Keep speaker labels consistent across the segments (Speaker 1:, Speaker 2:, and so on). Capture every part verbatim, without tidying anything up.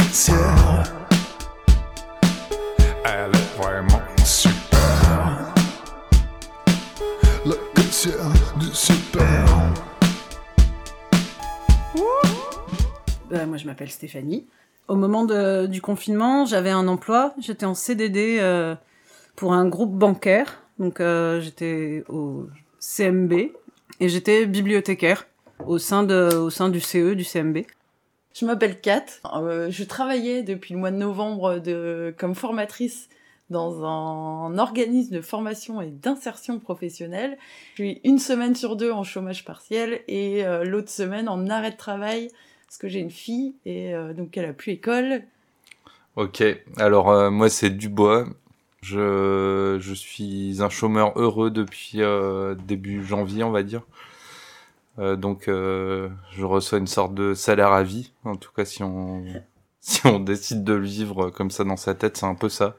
Speaker 1: cafetière. Elle est vraiment super. La cafetière du super.
Speaker 2: Euh, moi, je m'appelle Stéphanie. Au moment de, du confinement, j'avais un emploi. J'étais en C D D euh, pour un groupe bancaire. Donc, euh, j'étais au C M B et j'étais bibliothécaire au sein, de, au sein du C E, du C M B.
Speaker 3: Je m'appelle Kat. Euh, je travaillais depuis le mois de novembre de, comme formatrice dans un organisme de formation et d'insertion professionnelle. Je suis une semaine sur deux en chômage partiel et euh, l'autre semaine en arrêt de travail parce que j'ai une fille et euh, donc elle a plus école.
Speaker 4: Ok, alors euh, moi c'est Dubois. Je, je suis un chômeur heureux depuis euh, début janvier, on va dire. Euh, donc euh, je reçois une sorte de salaire à vie. En tout cas, si on si on décide de le vivre comme ça dans sa tête, c'est un peu ça.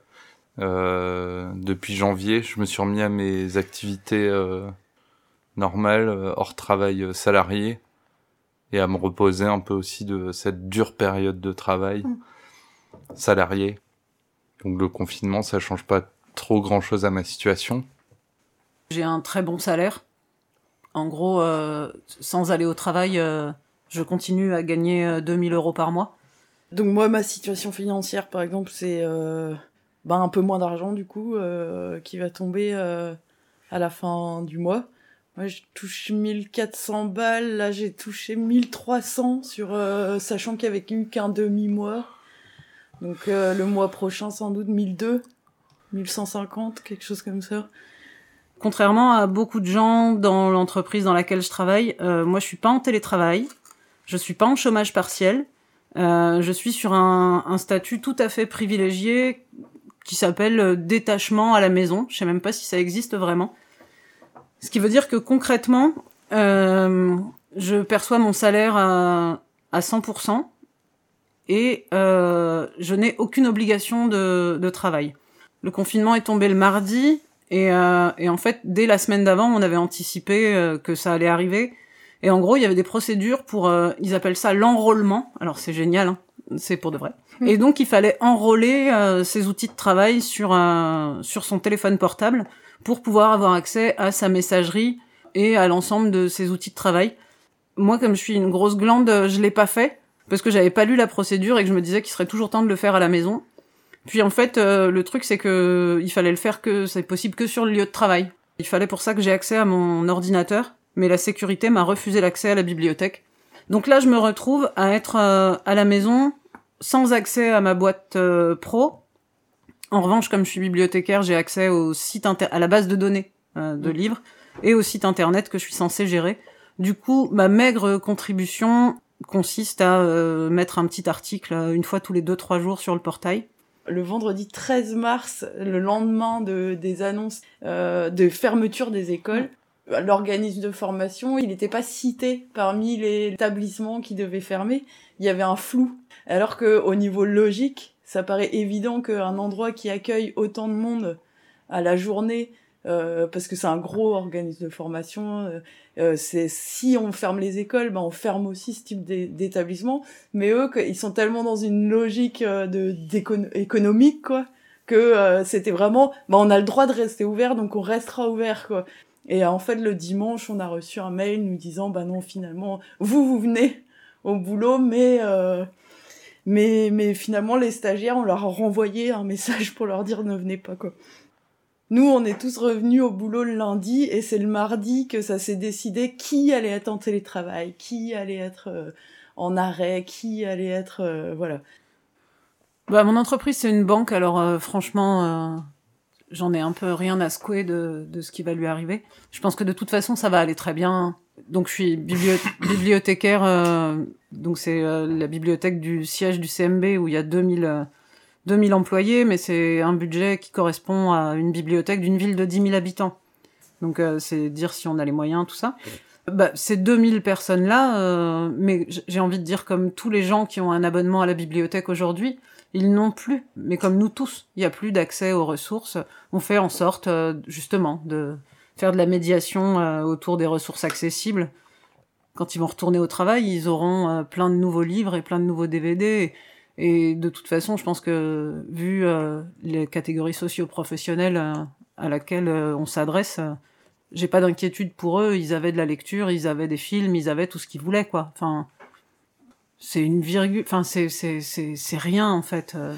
Speaker 4: Euh, depuis janvier, je me suis remis à mes activités euh, normales, hors travail salarié, et à me reposer un peu aussi de cette dure période de travail mmh. salarié. Donc le confinement, ça change pas trop grand-chose à ma situation.
Speaker 2: J'ai un très bon salaire. En gros, euh, sans aller au travail, euh, je continue à gagner euh, deux mille euros par mois.
Speaker 3: Donc moi, ma situation financière, par exemple, c'est euh, bah, un peu moins d'argent, du coup, euh, qui va tomber euh, à la fin du mois. Moi, je touche mille quatre cents balles. Là, j'ai touché mille trois cents, sur, euh, sachant qu'il n'y avait eu qu'un demi-mois. Donc euh, le mois prochain, sans doute, mille deux cents, mille cent cinquante, quelque chose comme ça.
Speaker 2: Contrairement à beaucoup de gens dans l'entreprise dans laquelle je travaille, euh, moi je suis pas en télétravail, je suis pas en chômage partiel, euh, je suis sur un, un statut tout à fait privilégié qui s'appelle détachement à la maison. Je sais même pas si ça existe vraiment. Ce qui veut dire que concrètement, euh, je perçois mon salaire à, à cent pour cent et euh, je n'ai aucune obligation de, de travail. Le confinement est tombé le mardi. Et, euh, et en fait, dès la semaine d'avant, on avait anticipé euh, que ça allait arriver. Et en gros, il y avait des procédures pour, euh, ils appellent ça l'enrôlement. Alors c'est génial, hein, c'est pour de vrai. Mmh. Et donc il fallait enrôler euh, ses outils de travail sur un, sur son téléphone portable pour pouvoir avoir accès à sa messagerie et à l'ensemble de ses outils de travail. Moi, comme je suis une grosse glande, je l'ai pas fait parce que j'avais pas lu la procédure et que je me disais qu'il serait toujours temps de le faire à la maison. Puis en fait, euh, le truc c'est que il fallait le faire que c'est possible que sur le lieu de travail. Il fallait pour ça que j'ai accès à mon ordinateur, mais la sécurité m'a refusé l'accès à la bibliothèque. Donc là, je me retrouve à être euh, à la maison sans accès à ma boîte euh, pro. En revanche, comme je suis bibliothécaire, j'ai accès au site inter- à la base de données euh, de livres et au site internet que je suis censée gérer. Du coup, ma maigre contribution consiste à euh, mettre un petit article euh, une fois tous les deux trois jours sur le portail.
Speaker 3: Le vendredi treize mars, le lendemain de, des annonces euh, de fermeture des écoles, l'organisme de formation, il n'était pas cité parmi les établissements qui devaient fermer. Il y avait un flou. Alors qu'au niveau logique, ça paraît évident qu'un endroit qui accueille autant de monde à la journée, euh, parce que c'est un gros organisme de formation, euh, euh, c'est si on ferme les écoles, ben on ferme aussi ce type d'établissement. Mais eux, ils sont tellement dans une logique euh, de d'écono- économique, quoi, que euh, c'était vraiment, ben on a le droit de rester ouvert, donc on restera ouvert, quoi. Et en fait, le dimanche, on a reçu un mail nous disant, ben non, finalement, vous, vous venez au boulot, mais euh, mais mais finalement, les stagiaires, on leur a renvoyé un message pour leur dire ne venez pas, quoi. Nous, on est tous revenus au boulot le lundi, et c'est le mardi que ça s'est décidé qui allait être en télétravail, qui allait être euh, en arrêt, qui allait être... Euh, voilà.
Speaker 2: Bah, mon entreprise, c'est une banque, alors euh, franchement, euh, j'en ai un peu rien à secouer de, de ce qui va lui arriver. Je pense que de toute façon, ça va aller très bien. Donc, je suis biblio- bibliothécaire, euh, donc c'est euh, la bibliothèque du siège du C M B, où il y a deux mille... Euh, deux mille employés, mais c'est un budget qui correspond à une bibliothèque d'une ville de dix mille habitants. Donc euh, c'est dire si on a les moyens, tout ça. Bah, ces deux mille personnes-là, euh, mais j'ai envie de dire comme tous les gens qui ont un abonnement à la bibliothèque aujourd'hui, ils n'ont plus, mais comme nous tous, il n'y a plus d'accès aux ressources. On fait en sorte, euh, justement, de faire de la médiation euh, autour des ressources accessibles. Quand ils vont retourner au travail, ils auront euh, plein de nouveaux livres et plein de nouveaux D V D. Et de toute façon, je pense que, vu euh, les catégories socio-professionnelles euh, à laquelle euh, on s'adresse, euh, j'ai pas d'inquiétude pour eux. Ils avaient de la lecture, ils avaient des films, ils avaient tout ce qu'ils voulaient, quoi. Enfin, c'est une virgule... Enfin, c'est, c'est, c'est, c'est rien, en fait. Euh.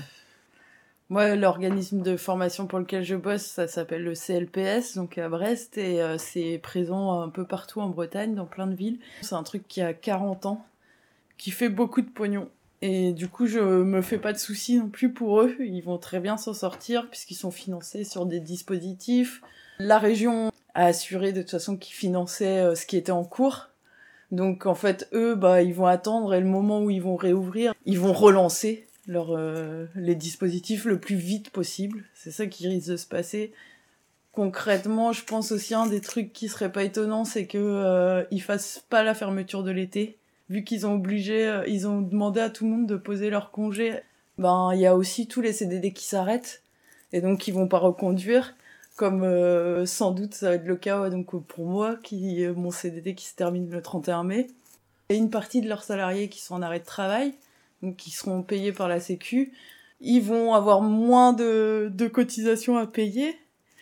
Speaker 3: Moi, l'organisme de formation pour lequel je bosse, ça s'appelle le C L P S, donc à Brest, et euh, c'est présent un peu partout en Bretagne, dans plein de villes. C'est un truc qui a quarante ans, qui fait beaucoup de pognon. Et du coup, je me fais pas de soucis non plus pour eux. Ils vont très bien s'en sortir, puisqu'ils sont financés sur des dispositifs. La région a assuré de toute façon qu'ils finançaient euh, ce qui était en cours. Donc en fait, eux, bah, ils vont attendre, et le moment où ils vont réouvrir, ils vont relancer leur, euh, les dispositifs le plus vite possible. C'est ça qui risque de se passer. Concrètement, je pense aussi un des trucs qui serait pas étonnant, c'est que euh, ils fassent pas la fermeture de l'été. Vu qu'ils ont obligé, euh, ils ont demandé à tout le monde de poser leur congé. Ben, il y a aussi tous les C D D qui s'arrêtent. Et donc, ils vont pas reconduire. Comme euh, sans doute ça va être le cas ouais, donc pour moi, qui euh, mon C D D qui se termine le trente et un mai. Et une partie de leurs salariés qui sont en arrêt de travail, donc qui seront payés par la Sécu, ils vont avoir moins de, de cotisations à payer.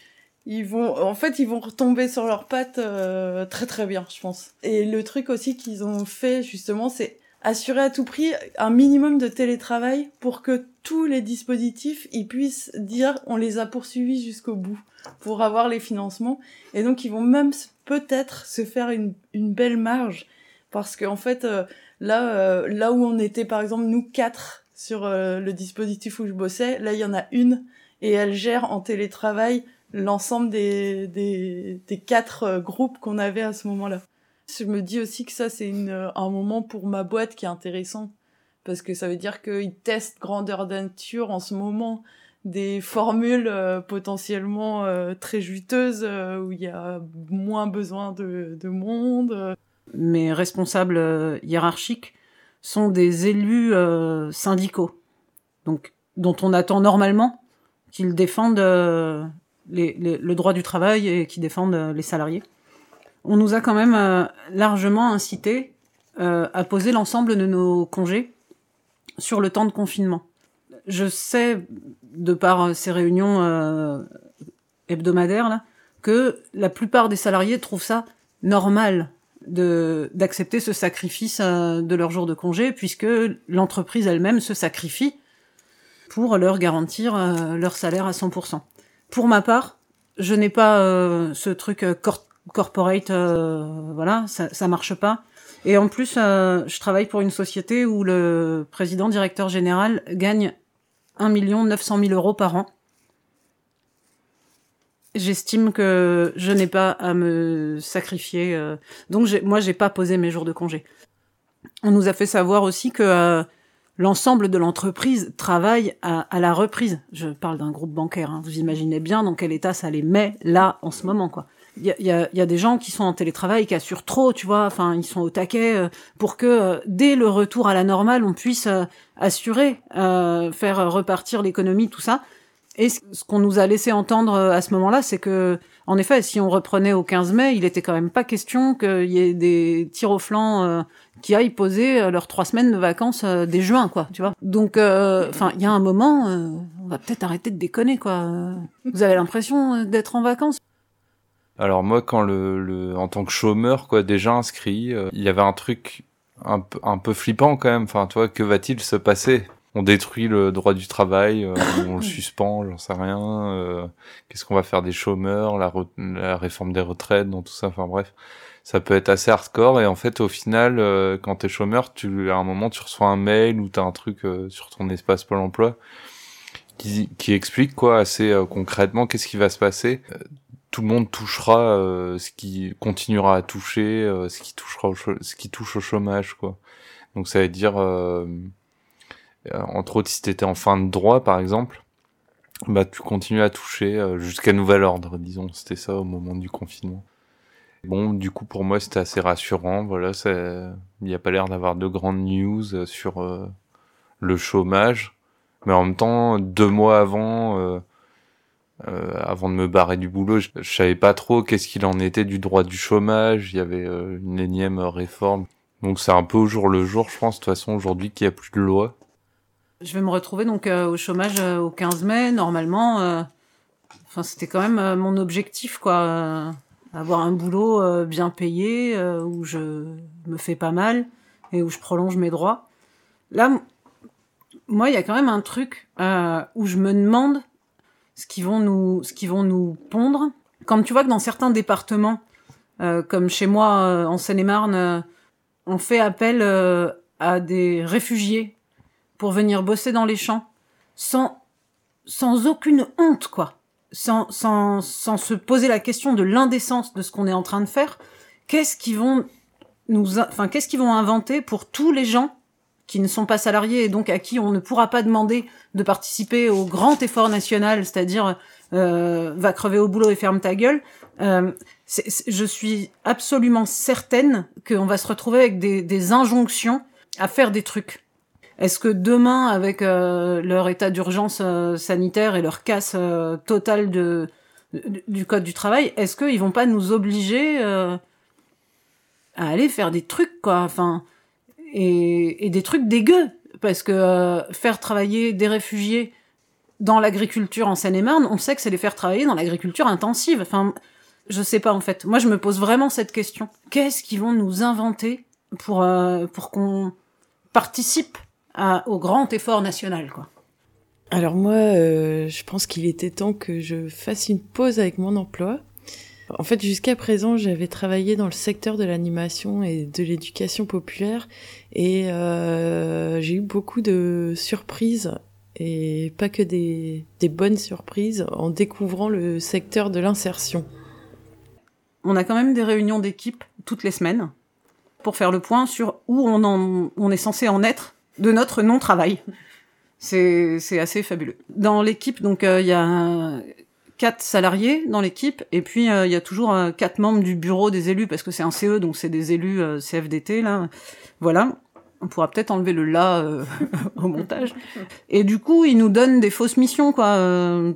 Speaker 3: Ils vont, en fait, ils vont retomber sur leurs pattes euh, très très bien, je pense. Et le truc aussi qu'ils ont fait, justement, c'est assurer à tout prix un minimum de télétravail pour que tous les dispositifs, ils puissent dire on les a poursuivis jusqu'au bout pour avoir les financements. Et donc, ils vont même peut-être se faire une, une belle marge parce qu'en fait, euh, là, euh, là où on était, par exemple, nous quatre sur euh, le dispositif où je bossais, là, il y en a une et elle gère en télétravail l'ensemble des, des, des quatre euh, groupes qu'on avait à ce moment-là. Je me dis aussi que ça, c'est une, un moment pour ma boîte qui est intéressant. Parce que ça veut dire qu'ils testent grandeur nature en ce moment des formules euh, potentiellement euh, très juteuses euh, où il y a moins besoin de, de monde.
Speaker 2: Mes responsables euh, hiérarchiques sont des élus euh, syndicaux. Donc, dont on attend normalement qu'ils défendent euh, Les, les, le droit du travail et qui défendent euh, les salariés. On nous a quand même euh, largement incité euh, à poser l'ensemble de nos congés sur le temps de confinement. Je sais, de par ces réunions euh, hebdomadaires, là, que la plupart des salariés trouvent ça normal de, d'accepter ce sacrifice euh, de leur jour de congé, puisque l'entreprise elle-même se sacrifie pour leur garantir euh, leur salaire à cent pour cent. Pour ma part, je n'ai pas euh, ce truc euh, cor- corporate, euh, voilà, ça, ça marche pas. Et en plus, euh, je travaille pour une société où le président directeur général gagne un million neuf cent mille euros par an. J'estime que je n'ai pas à me sacrifier. Euh, donc j'ai, moi, j'ai pas posé mes jours de congé. On nous a fait savoir aussi que euh, l'ensemble de l'entreprise travaille à, à la reprise. Je parle d'un groupe bancaire, hein. Vous imaginez bien dans quel état ça les met là en ce moment, quoi. Il y a, y, a, y a des gens qui sont en télétravail, qui assurent trop, tu vois. Enfin, ils sont au taquet euh, pour que euh, dès le retour à la normale, on puisse euh, assurer, euh, faire repartir l'économie, tout ça. Et ce qu'on nous a laissé entendre à ce moment-là, c'est que, en effet, si on reprenait au quinze mai, il était quand même pas question qu'il y ait des tirs au flanc euh, qui aillent poser leurs trois semaines de vacances euh, dès juin, quoi, tu vois. Donc, enfin, euh, il y a un moment, euh, on va peut-être arrêter de déconner, quoi. Vous avez l'impression d'être en vacances?
Speaker 4: Alors moi, quand le, le en tant que chômeur, quoi, déjà inscrit, euh, il y avait un truc un peu un peu flippant quand même. Enfin, toi, que va-t-il se passer? On détruit le droit du travail, euh, on le suspend, j'en sais rien. Euh, qu'est-ce qu'on va faire des chômeurs, la, re- la réforme des retraites, dans tout ça. Enfin bref, ça peut être assez hardcore. Et en fait, au final, euh, quand t'es chômeur, tu à un moment, tu reçois un mail ou t'as un truc euh, sur ton espace Pôle Emploi qui, qui explique quoi assez euh, concrètement qu'est-ce qui va se passer. Euh, tout le monde touchera euh, ce qui continuera à toucher, euh, ce qui touchera au cho- ce qui touche au chômage, quoi. Donc ça veut dire euh, entre autres, si t'étais en fin de droit, par exemple, bah tu continues à toucher euh, jusqu'à nouvel ordre, disons. C'était ça au moment du confinement. Bon, du coup, pour moi, c'était assez rassurant. Voilà, il n'y a pas l'air d'avoir de grandes news sur euh, le chômage. Mais en même temps, deux mois avant, euh, euh, avant de me barrer du boulot, je, je savais pas trop qu'est-ce qu'il en était du droit du chômage. Il y avait euh, une énième réforme. Donc c'est un peu au jour le jour, je pense, de toute façon, aujourd'hui, qu'il n'y a plus de loi.
Speaker 2: Je vais me retrouver donc euh, au chômage euh, au quinze mai, normalement. Euh, enfin, c'était quand même euh, mon objectif, quoi. Euh, avoir un boulot euh, bien payé, euh, où je me fais pas mal et où je prolonge mes droits. Là, m- moi, il y a quand même un truc euh, où je me demande ce qu'ils vont nous, ce qu'ils vont nous pondre. Quand tu vois que dans certains départements, euh, comme chez moi euh, en Seine-et-Marne, euh, on fait appel euh, à des réfugiés pour venir bosser dans les champs, sans, sans aucune honte, quoi. Sans, sans, sans se poser la question de l'indécence de ce qu'on est en train de faire. Qu'est-ce qu'ils vont nous, enfin, qu'est-ce qu'ils vont inventer pour tous les gens qui ne sont pas salariés et donc à qui on ne pourra pas demander de participer au grand effort national, c'est-à-dire euh, va crever au boulot et ferme ta gueule. Euh, c'est, c'est, je suis absolument certaine qu'on va se retrouver avec des, des injonctions à faire des trucs. Est-ce que demain, avec euh, leur état d'urgence euh, sanitaire et leur casse euh, totale de, de, du code du travail, est-ce qu'ils vont pas nous obliger euh, à aller faire des trucs, quoi, enfin, et, et des trucs dégueux, parce que euh, faire travailler des réfugiés dans l'agriculture en Seine-et-Marne, on sait que c'est les faire travailler dans l'agriculture intensive. Enfin, je sais pas en fait. Moi, je me pose vraiment cette question. Qu'est-ce qu'ils vont nous inventer pour euh, pour qu'on participe à, au grand effort national, quoi.
Speaker 3: Alors moi, euh, je pense qu'il était temps que je fasse une pause avec mon emploi. En fait, jusqu'à présent, j'avais travaillé dans le secteur de l'animation et de l'éducation populaire et euh, j'ai eu beaucoup de surprises et pas que des, des bonnes surprises en découvrant le secteur de l'insertion.
Speaker 2: On a quand même des réunions d'équipe toutes les semaines pour faire le point sur où on, en, on est censé en être de notre non-travail. C'est, c'est assez fabuleux. Dans l'équipe, donc, il euh, y a quatre salariés dans l'équipe, et puis il euh, y a toujours euh, quatre membres du bureau des élus, parce que c'est un C E, donc c'est des élus euh, C F D T, là. Voilà. On pourra peut-être enlever le « là euh, » au montage. Et du coup, ils nous donnent des fausses missions, quoi. Euh,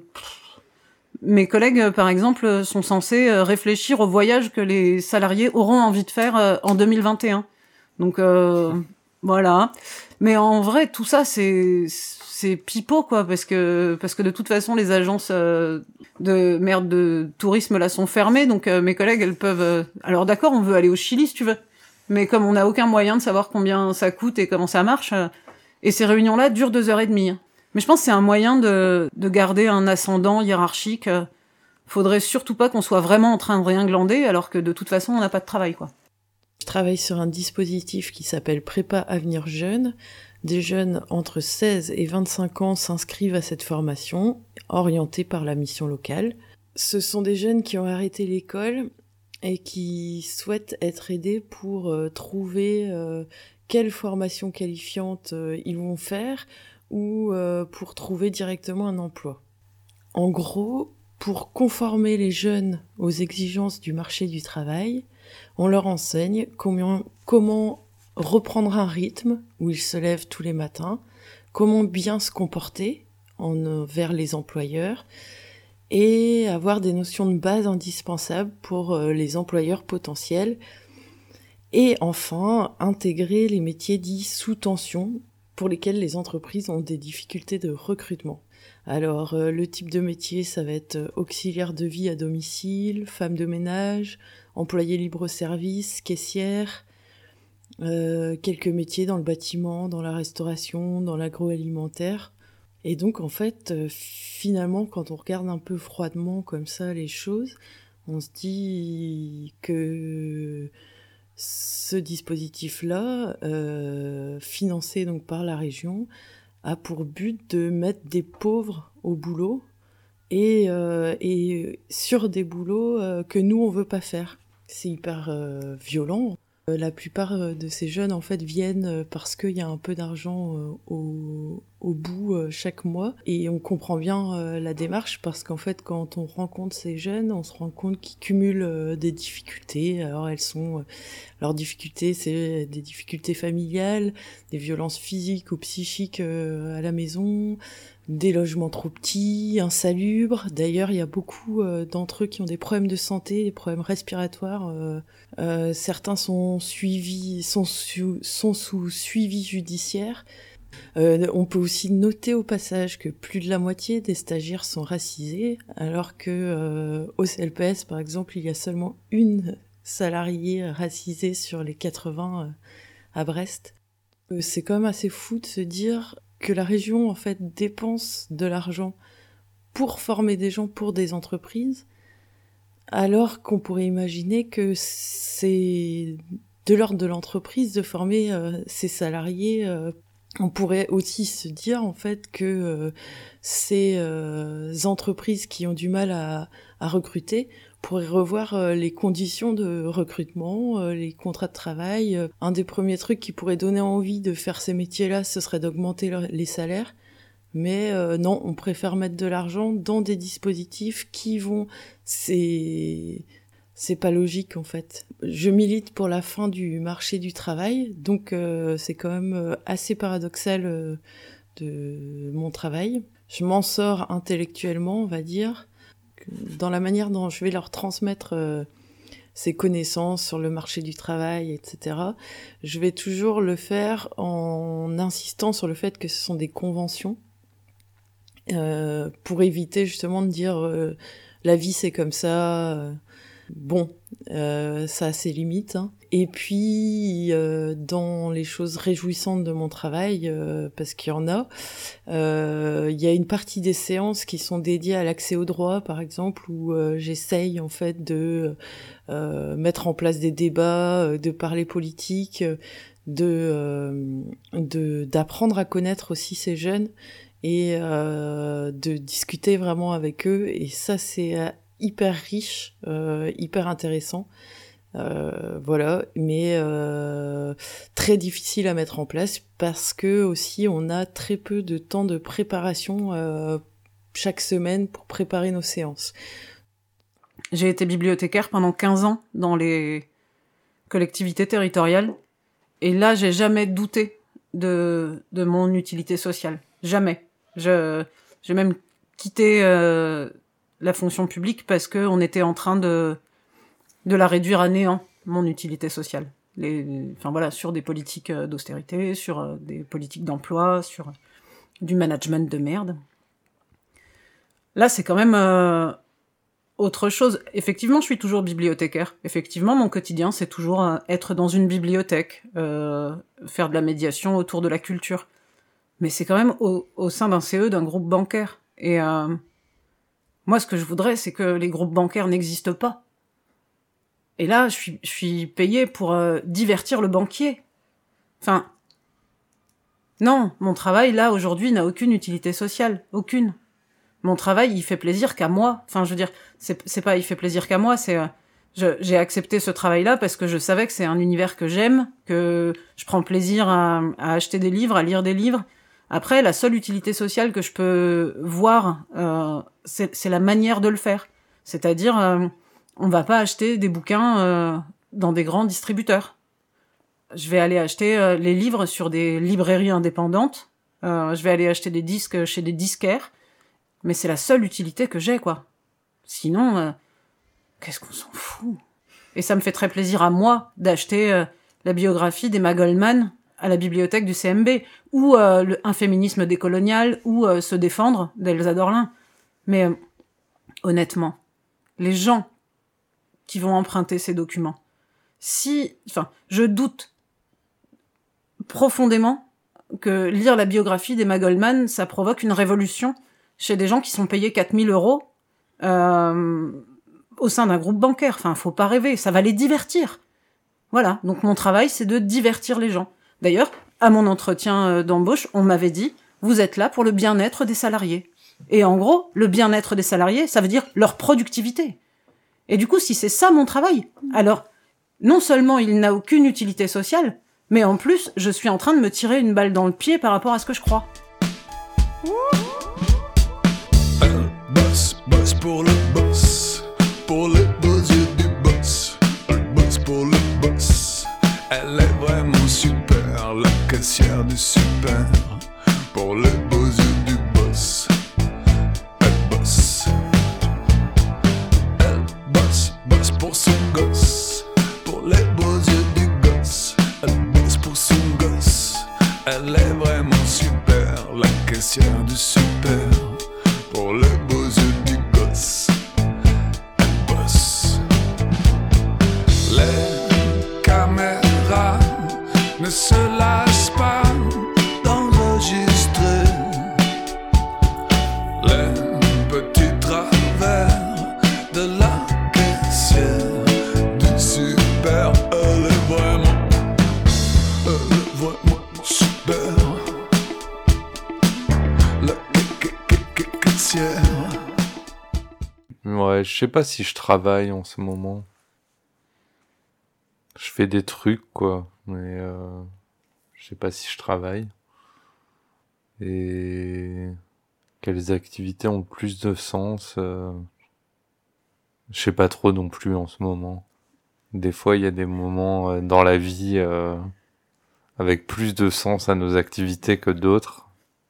Speaker 2: mes collègues, par exemple, sont censés réfléchir au voyage que les salariés auront envie de faire euh, en deux mille vingt et un. Donc, euh, voilà. Mais en vrai, tout ça, c'est c'est pipeau, quoi, parce que parce que de toute façon, les agences euh, de merde de tourisme là sont fermées, donc euh, mes collègues, elles peuvent. Euh... Alors d'accord, on veut aller au Chili, si tu veux, mais comme on n'a aucun moyen de savoir combien ça coûte et comment ça marche, euh... et ces réunions-là durent deux heures et demie. Mais je pense que c'est un moyen de de garder un ascendant hiérarchique. Euh... Faudrait surtout pas qu'on soit vraiment en train de rien glander, alors que de toute façon, on n'a pas de travail, quoi.
Speaker 3: Je travaille sur un dispositif qui s'appelle Prépa Avenir Jeune. Des jeunes entre seize et vingt-cinq ans s'inscrivent à cette formation, orientée par la mission locale. Ce sont des jeunes qui ont arrêté l'école et qui souhaitent être aidés pour euh, trouver euh, quelle formation qualifiante euh, ils vont faire ou euh, pour trouver directement un emploi. En gros, pour conformer les jeunes aux exigences du marché du travail, on leur enseigne comment, comment reprendre un rythme où ils se lèvent tous les matins, comment bien se comporter envers les employeurs et avoir des notions de base indispensables pour les employeurs potentiels. Et enfin, intégrer les métiers dits sous tension pour lesquels les entreprises ont des difficultés de recrutement. Alors, euh, le type de métier, ça va être auxiliaire de vie à domicile, femme de ménage, employé libre-service, caissière, euh, quelques métiers dans le bâtiment, dans la restauration, dans l'agroalimentaire. Et donc, en fait, euh, finalement, quand on regarde un peu froidement comme ça les choses, on se dit que ce dispositif-là, euh, financé donc par la région, a pour but de mettre des pauvres au boulot et, euh, et sur des boulots euh, que nous, on veut pas faire. C'est hyper euh, violent. Euh, la plupart de ces jeunes, en fait, viennent parce qu'il y a un peu d'argent euh, au, au bout euh, chaque mois. Et on comprend bien euh, la démarche parce qu'en fait, quand on rencontre ces jeunes, on se rend compte qu'ils cumulent euh, des difficultés. Alors, elles sont... Euh, leurs difficultés, c'est des difficultés familiales, des violences physiques ou psychiques euh, à la maison, des logements trop petits, insalubres. D'ailleurs, il y a beaucoup euh, d'entre eux qui ont des problèmes de santé, des problèmes respiratoires. Euh, euh, certains sont suivis, sont sous, sont sous suivi judiciaire. Euh, on peut aussi noter au passage que plus de la moitié des stagiaires sont racisés, alors que euh, au C L P S, par exemple, il y a seulement une salariée racisée sur les quatre-vingts euh, à Brest. Euh, c'est quand même assez fou de se dire que la région, en fait, dépense de l'argent pour former des gens pour des entreprises, alors qu'on pourrait imaginer que c'est de l'ordre de l'entreprise de former euh, ses salariés. Euh, on pourrait aussi se dire en fait que euh, ces euh, entreprises qui ont du mal à, à recruter pourraient revoir euh, les conditions de recrutement, euh, les contrats de travail. Un des premiers trucs qui pourrait donner envie de faire ces métiers-là, ce serait d'augmenter leur, les salaires. Mais euh, non, on préfère mettre de l'argent dans des dispositifs qui vont... C'est... C'est pas logique, en fait. Je milite pour la fin du marché du travail, donc euh, c'est quand même assez paradoxal euh, de mon travail. Je m'en sors intellectuellement, on va dire, dans la manière dont je vais leur transmettre euh, ces connaissances sur le marché du travail, et cetera. Je vais toujours le faire en insistant sur le fait que ce sont des conventions, euh, pour éviter justement de dire euh, la vie c'est comme ça. Euh, bon, euh, ça a ses limites. Hein. Et puis euh, dans les choses réjouissantes de mon travail, euh, parce qu'il y en a, euh, il y a une partie des séances qui sont dédiées à l'accès au droit, par exemple, où euh, j'essaye en fait de euh, mettre en place des débats, de parler politique, de, euh, de d'apprendre à connaître aussi ces jeunes et euh, de discuter vraiment avec eux. Et ça, c'est euh, hyper riche, euh, hyper intéressant. Euh, voilà, mais euh, très difficile à mettre en place parce que aussi on a très peu de temps de préparation euh, chaque semaine pour préparer nos séances.
Speaker 2: J'ai été bibliothécaire pendant quinze ans dans les collectivités territoriales et là j'ai jamais douté de, de mon utilité sociale. Jamais. Je, j'ai même quitté euh, la fonction publique parce que on était en train de, de la réduire à néant, mon utilité sociale. Les, les, enfin voilà, sur des politiques d'austérité, sur euh, des politiques d'emploi, sur du management de merde. Là, c'est quand même euh, autre chose. Effectivement, je suis toujours bibliothécaire. Effectivement, mon quotidien, c'est toujours euh, être dans une bibliothèque, euh, faire de la médiation autour de la culture. Mais c'est quand même au, au sein d'un C E, d'un groupe bancaire. Et euh, moi, ce que je voudrais, c'est que les groupes bancaires n'existent pas. Et là, je suis, je suis payée pour euh, divertir le banquier. Enfin, non, mon travail, là, aujourd'hui, n'a aucune utilité sociale. Aucune. Mon travail, il fait plaisir qu'à moi. Enfin, je veux dire, c'est, c'est pas il fait plaisir qu'à moi, c'est... Euh, je, j'ai accepté ce travail-là parce que je savais que c'est un univers que j'aime, que je prends plaisir à, à acheter des livres, à lire des livres. Après, la seule utilité sociale que je peux voir, euh, c'est, c'est la manière de le faire. C'est-à-dire, euh, on va pas acheter des bouquins euh, dans des grands distributeurs. Je vais aller acheter euh, les livres sur des librairies indépendantes. Euh, je vais aller acheter des disques chez des disquaires. Mais c'est la seule utilité que j'ai, quoi. Sinon, euh, qu'est-ce qu'on s'en fout ? Et ça me fait très plaisir à moi d'acheter euh, la biographie d'Emma Goldman à la bibliothèque du C M B, ou euh, le, un féminisme décolonial, ou euh, Se défendre d'Elsa Dorlin. Mais euh, honnêtement, les gens qui vont emprunter ces documents, si, enfin, je doute profondément que lire la biographie d'Emma Goldman, ça provoque une révolution chez des gens qui sont payés quatre mille euros euh, au sein d'un groupe bancaire. Enfin, faut pas rêver, ça va les divertir. Voilà, donc mon travail, c'est de divertir les gens. D'ailleurs, à mon entretien d'embauche, on m'avait dit « Vous êtes là pour le bien-être des salariés ». Et en gros, le bien-être des salariés, ça veut dire leur productivité. Et du coup, si c'est ça mon travail, alors non seulement il n'a aucune utilité sociale, mais en plus, je suis en train de me tirer une balle dans le pied par rapport à ce que je crois.
Speaker 1: Elle bosse, bosse pour le boss, pour les beaux yeux du boss. Elle bosse pour le boss, elle est vraiment super, la caissière du super. Pour les beaux yeux du boss, elle bosse. Elle bosse, bosse pour son gosse, pour les beaux yeux du gosse. Elle bosse pour son gosse, elle est vraiment super. caissière du super. Pour les beaux yeux du gosse, elle bosse. Les caméras ne se lassent pas d'enregistrer les petits travers de la caissière du super. Elle est vraiment, elle est vraiment super. La caissière.
Speaker 4: Ouais, je sais pas si je travaille en ce moment. Je fais des trucs, quoi, mais euh, je sais pas si je travaille. Et quelles activités ont le plus de sens euh... Je sais pas trop non plus en ce moment. Des fois, il y a des moments euh, dans la vie euh, avec plus de sens à nos activités que d'autres.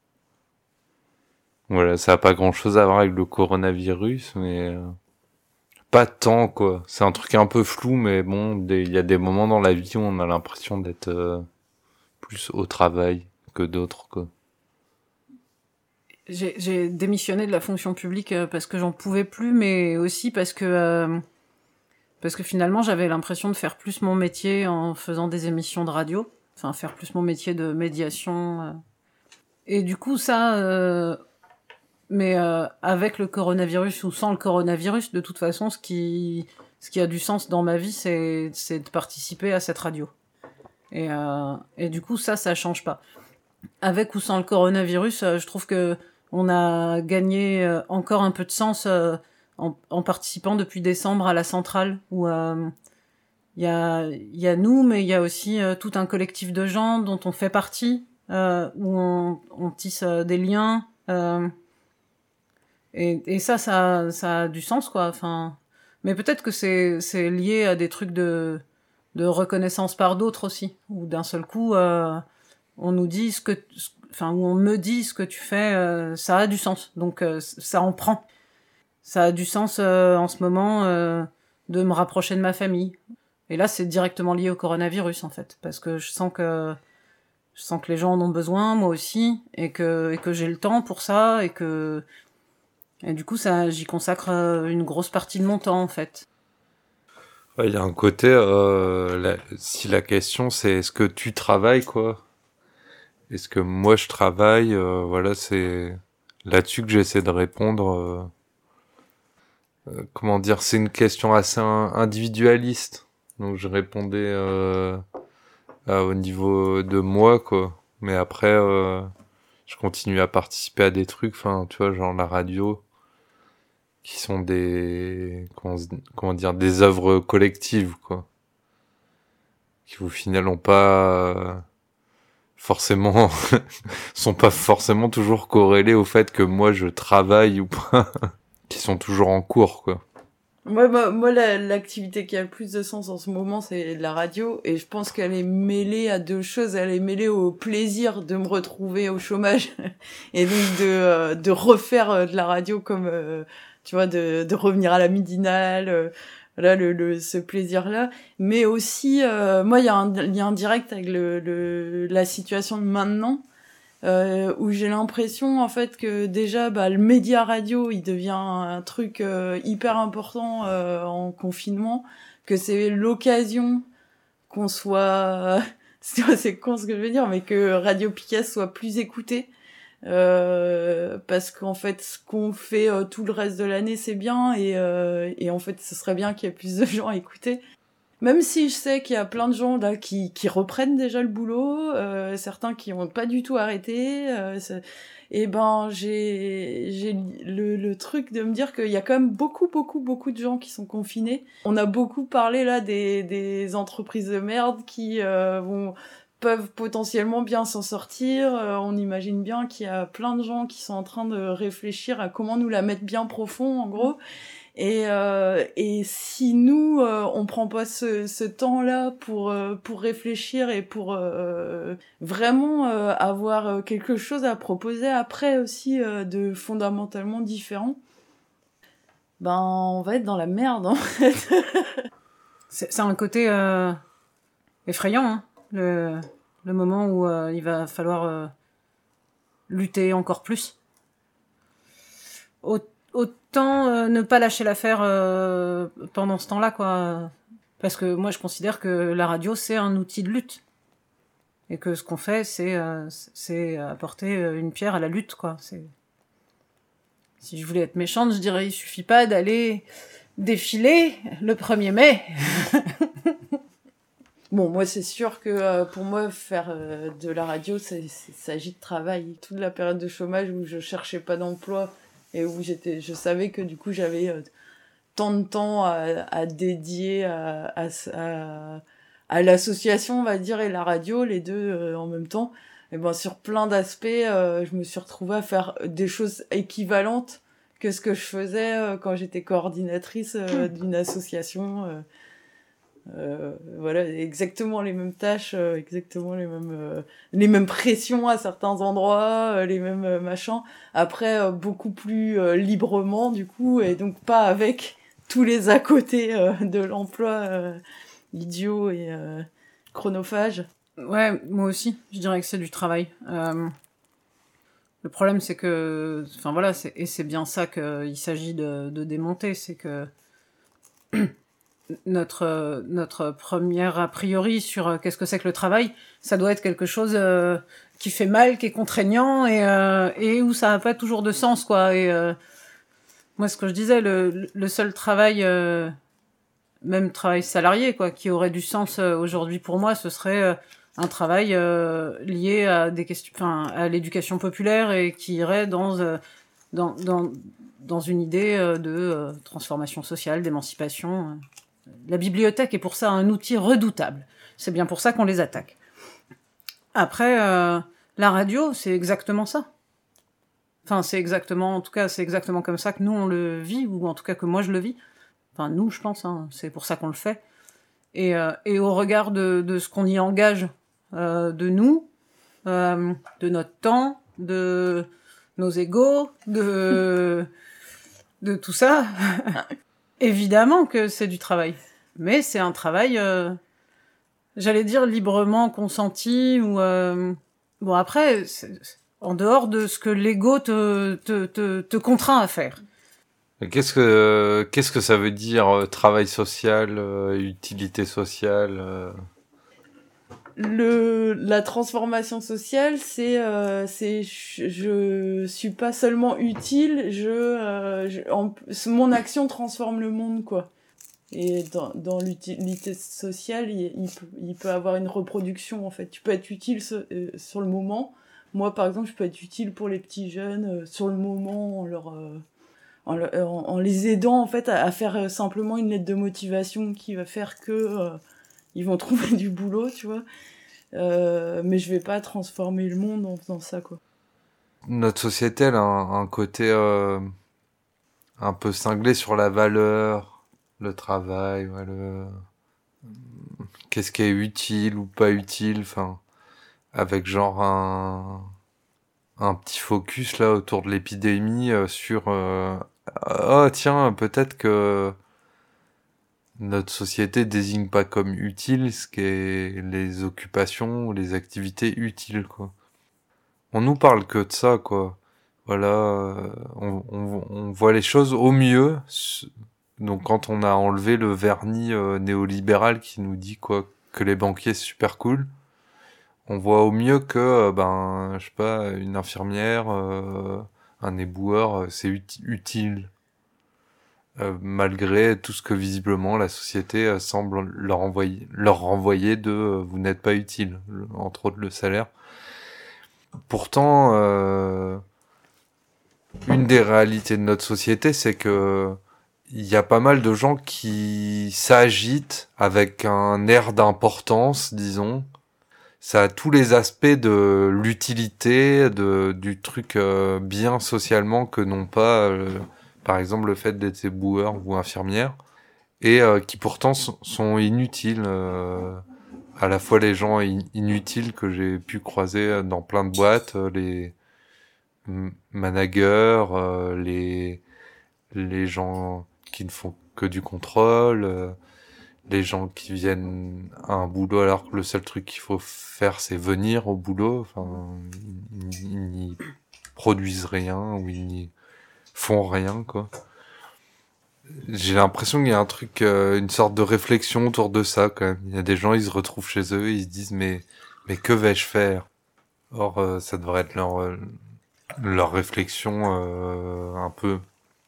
Speaker 4: Voilà, ça a pas grand-chose à voir avec le coronavirus, mais euh, pas tant, quoi. C'est un truc un peu flou, mais bon, des- il y a des moments dans la vie où on a l'impression d'être euh, plus au travail que d'autres, quoi.
Speaker 2: J'ai, j'ai démissionné de la fonction publique euh, parce que j'en pouvais plus, mais aussi parce que euh, parce que finalement j'avais l'impression de faire plus mon métier en faisant des émissions de radio, enfin faire plus mon métier de médiation. euh. Et du coup ça, euh, mais euh, avec le coronavirus ou sans le coronavirus, de toute façon, ce qui ce qui a du sens dans ma vie, c'est c'est de participer à cette radio. Et euh, et du coup ça, ça change pas. Avec ou sans le coronavirus, euh, je trouve que on a gagné euh, encore un peu de sens euh, en, en participant depuis décembre à la centrale, où il euh, y a il y a nous, mais il y a aussi euh, tout un collectif de gens dont on fait partie, euh, où on, on tisse euh, des liens, euh, et, et ça, ça, ça a du sens, quoi. Enfin, mais peut-être que c'est c'est lié à des trucs de de reconnaissance par d'autres aussi, où d'un seul coup. Euh, on nous dit ce que, enfin, où on me dit ce que tu fais, euh, ça a du sens. Donc, euh, ça en prend. Ça a du sens euh, en ce moment euh, de me rapprocher de ma famille. Et là, c'est directement lié au coronavirus, en fait, parce que je sens que je sens que les gens en ont besoin, moi aussi, et que et que j'ai le temps pour ça, et que et du coup, ça, j'y consacre euh, une grosse partie de mon temps, en fait.
Speaker 4: Ouais, il y a un côté, euh, la- si la question c'est est-ce que tu travailles, quoi? Est-ce que moi je travaille? euh, Voilà, c'est là-dessus que j'essaie de répondre. euh, euh, comment dire? C'est une question assez in- individualiste. Donc je répondais euh, à- au niveau de moi, quoi. Mais après, euh, je continue à participer à des trucs, enfin, tu vois, genre la radio, qui sont des, comment, se- comment dire, des œuvres collectives, quoi. Qui au final ont pas euh, forcément, sont pas forcément toujours corrélés au fait que moi je travaille ou pas, qui sont toujours en cours, quoi.
Speaker 3: Moi, moi, moi la- l'activité qui a le plus de sens en ce moment, c'est la radio. Et je pense qu'elle est mêlée à deux choses. Elle est mêlée au plaisir de me retrouver au chômage. Et donc de, euh, de refaire euh, de la radio comme, euh, tu vois, de, de revenir à la midinale. Euh, voilà, le, le, ce plaisir-là. Mais aussi, euh, moi, il y a un lien direct avec le, le, la situation de maintenant. Euh, où j'ai l'impression en fait que déjà bah, le média radio il devient un truc euh, hyper important euh, en confinement, que c'est l'occasion qu'on soit c'est c'est con ce que je veux dire, mais que Radio Picasse soit plus écouté, euh, parce qu'en fait ce qu'on fait euh, tout le reste de l'année c'est bien, et, euh, et en fait ce serait bien qu'il y ait plus de gens à écouter. Même si je sais qu'il y a plein de gens là qui, qui reprennent déjà le boulot, euh, certains qui ont pas du tout arrêté, euh, et ben j'ai j'ai le, le truc de me dire qu'il y a quand même beaucoup beaucoup beaucoup de gens qui sont confinés. On a beaucoup parlé là des des entreprises de merde qui euh, vont peuvent potentiellement bien s'en sortir. Euh, on imagine bien qu'il y a plein de gens qui sont en train de réfléchir à comment nous la mettre bien profond en gros. Et, euh, et si nous, euh, on prend pas ce, ce temps-là pour, euh, pour réfléchir et pour euh, vraiment euh, avoir quelque chose à proposer après aussi euh, de fondamentalement différent, ben on va être dans la merde en fait.
Speaker 2: C'est, c'est un côté euh, effrayant, hein, le, le moment où euh, il va falloir euh, lutter encore plus. Autant euh, ne pas lâcher l'affaire euh, pendant ce temps-là, quoi. Parce que moi, je considère que la radio, c'est un outil de lutte. Et que ce qu'on fait, c'est, euh, c'est apporter une pierre à la lutte, quoi. C'est... Si je voulais être méchante, je dirais, il suffit pas d'aller défiler le premier mai.
Speaker 3: Bon, moi, c'est sûr que euh, pour moi, faire euh, de la radio, c'est, c'est, il s'agit de travail. Toute la période de chômage où je cherchais pas d'emploi et où j'étais, je savais que du coup, j'avais euh, tant de temps à, à dédier à, à, à, à l'association, on va dire, et la radio, les deux euh, en même temps. Et ben, sur plein d'aspects, euh, je me suis retrouvée à faire des choses équivalentes que ce que je faisais euh, quand j'étais coordinatrice euh, d'une association. Euh, Euh, voilà, exactement les mêmes tâches, euh, exactement les mêmes euh, les mêmes pressions à certains endroits, euh, les mêmes euh, machins. Après, euh, beaucoup plus euh, librement du coup, et donc pas avec tous les à côté euh, de l'emploi euh, idiot et euh, chronophage.
Speaker 2: Ouais, moi aussi, je dirais que c'est du travail. Euh, le problème, c'est que, enfin voilà, c'est, et c'est bien ça qu'il s'agit de, de démonter, c'est que notre notre première a priori sur euh, qu'est-ce que c'est que le travail, ça doit être quelque chose euh, qui fait mal, qui est contraignant et euh, et où ça n'a pas toujours de sens, quoi. Et euh, moi, ce que je disais, le le seul travail, euh, même travail salarié, quoi, qui aurait du sens euh, aujourd'hui pour moi, ce serait euh, un travail euh, lié à des questions, enfin à l'éducation populaire et qui irait dans euh, dans dans dans une idée euh, de euh, transformation sociale, d'émancipation. Euh. La bibliothèque est pour ça un outil redoutable. C'est bien pour ça qu'on les attaque. Après, euh, la radio, c'est exactement ça. Enfin, c'est exactement, en tout cas, c'est exactement comme ça que nous, on le vit, ou en tout cas que moi, je le vis. Enfin, nous, je pense, hein, c'est pour ça qu'on le fait. Et, euh, et au regard de, de ce qu'on y engage, euh, de nous, euh, de notre temps, de nos égos, de, de tout ça... Évidemment que c'est du travail, mais c'est un travail, euh, j'allais dire librement consenti ou euh, bon après, c'est, en dehors de ce que l'ego te te te, te contraint à faire.
Speaker 4: Qu'est-ce que qu'est-ce que ça veut dire euh, travail social, euh, utilité sociale euh...
Speaker 3: Le la transformation sociale, c'est euh, c'est je, je suis pas seulement utile, je, euh, je en, mon action transforme le monde, quoi. Et dans dans l'utilité sociale, il, il peut il peut avoir une reproduction, en fait. Tu peux être utile sur, euh, sur le moment. Moi, par exemple, je peux être utile pour les petits jeunes euh, sur le moment en leur euh, en, en, en les aidant, en fait, à, à faire euh, simplement une lettre de motivation qui va faire que euh, ils vont trouver du boulot, tu vois. Euh, mais je vais pas transformer le monde en faisant ça, quoi.
Speaker 4: Notre société, elle a un, un côté euh, un peu cinglé sur la valeur, le travail, ouais, le... qu'est-ce qui est utile ou pas utile, enfin, avec genre un un petit focus là autour de l'épidémie euh, sur euh, oh tiens, peut-être que notre société désigne pas comme utile ce qu'est les occupations ou les activités utiles, quoi. On nous parle que de ça, quoi. Voilà, euh, on, on, on voit les choses au mieux. Donc quand on a enlevé le vernis euh, néolibéral qui nous dit quoi que les banquiers c'est super cool, on voit au mieux que euh, ben je sais pas, une infirmière, euh, un éboueur, euh, c'est uti- utile. Euh, malgré tout ce que visiblement la société euh, semble leur envoyer, leur renvoyer de euh, vous n'êtes pas utile, le, entre autres le salaire. Pourtant, euh, une des réalités de notre société, c'est que il y a pas mal de gens qui s'agitent avec un air d'importance, disons. Ça a tous les aspects de l'utilité, de du truc euh, bien socialement que n'ont pas. Euh, par exemple le fait d'être éboueur ou infirmière, et euh, qui pourtant sont, sont inutiles, euh, à la fois les gens in- inutiles que j'ai pu croiser dans plein de boîtes, euh, les m- managers, euh, les les gens qui ne font que du contrôle, euh, les gens qui viennent à un boulot alors que le seul truc qu'il faut faire c'est venir au boulot, enfin ils, ils n'y produisent rien ou ils n'y font rien quoi. J'ai l'impression qu'il y a un truc, euh, une sorte de réflexion autour de ça quand même. Il y a des gens, ils se retrouvent chez eux, ils se disent mais mais que vais-je faire? Or euh, ça devrait être leur euh, leur réflexion euh, un peu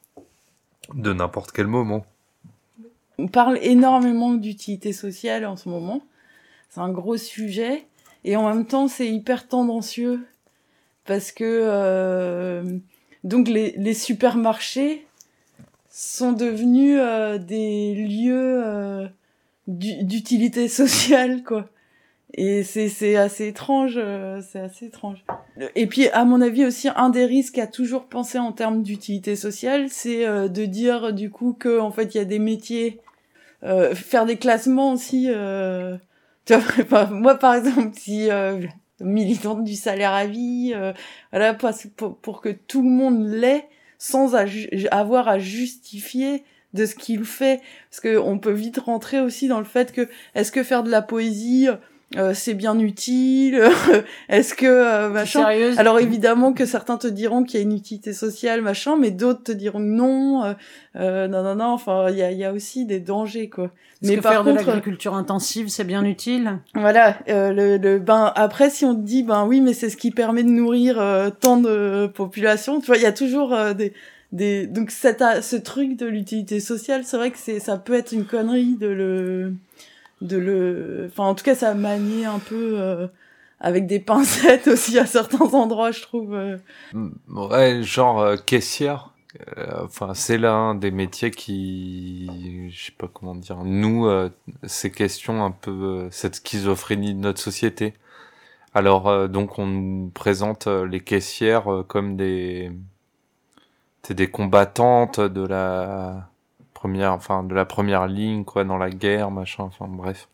Speaker 4: de n'importe quel moment.
Speaker 3: On parle énormément d'utilité sociale en ce moment. C'est un gros sujet. Et en même temps, c'est hyper tendancieux. Parce que euh, donc les, les supermarchés sont devenus euh, des lieux euh, d'utilité sociale, quoi. Et c'est c'est assez étrange, euh, c'est assez étrange. Et puis, à mon avis aussi, un des risques à toujours penser en termes d'utilité sociale, c'est euh, de dire du coup que en fait il y a des métiers, euh, faire des classements aussi. Euh, tu vois, moi par exemple, si euh, militante du salaire à vie, euh, voilà, pour, pour que tout le monde l'ait, sans à ju- avoir à justifier de ce qu'il fait, parce que on peut vite rentrer aussi dans le fait que est-ce que faire de la poésie euh, c'est bien utile, est-ce que euh, machin.
Speaker 2: Sérieuse.
Speaker 3: Alors évidemment que certains te diront qu'il y a une utilité sociale machin, mais d'autres te diront non, euh, euh, non non non. Enfin il y a il y a aussi des dangers quoi.
Speaker 2: Est-ce
Speaker 3: mais
Speaker 2: que
Speaker 3: par
Speaker 2: faire
Speaker 3: contre,
Speaker 2: de l'agriculture intensive c'est bien utile?
Speaker 3: Voilà, euh, le, le ben après si on te dit ben oui mais c'est ce qui permet de nourrir euh, tant de populations, tu vois il y a toujours euh, des des donc cette ce truc de l'utilité sociale, c'est vrai que c'est ça peut être une connerie de le de le enfin en tout cas ça manier un peu euh, avec des pincettes aussi à certains endroits je trouve. Euh.
Speaker 4: Ouais, genre euh, caissière. Euh, enfin, c'est l'un des métiers qui, je sais pas comment dire, nous, euh, ces questions un peu, euh, cette schizophrénie de notre société. Alors, euh, donc, on nous présente euh, les caissières euh, comme des, c'est des combattantes de la première, enfin, de la première ligne, quoi, dans la guerre, machin, enfin, bref.